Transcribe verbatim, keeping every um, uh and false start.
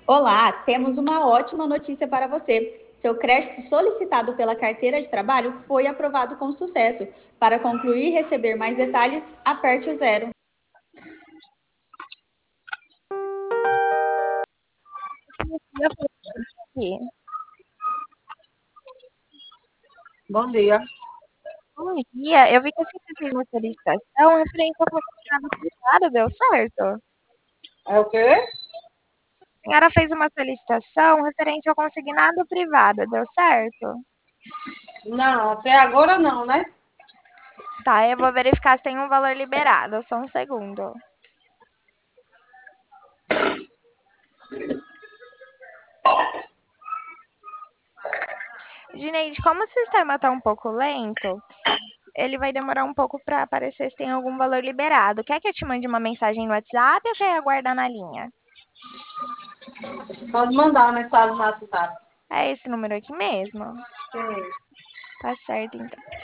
Olá, temos uma ótima notícia para você. Seu crédito solicitado pela carteira de trabalho foi aprovado com sucesso. Para concluir e receber mais detalhes, aperte o zero. Bom dia. Bom dia, eu vi que você fez uma solicitação referente ao consignado privado, deu certo? É o quê? A senhora fez uma solicitação referente ao consignado privado, deu certo? Não, até agora não, né? Tá, eu vou verificar se tem um valor liberado, só um segundo. Gineide, como o sistema está um pouco lento, ele vai demorar um pouco para aparecer se tem algum valor liberado. Quer que eu te mande uma mensagem no WhatsApp ou quer aguardar na linha? Pode mandar uma mensagem no WhatsApp. É esse número aqui mesmo? Sim. Tá certo, então.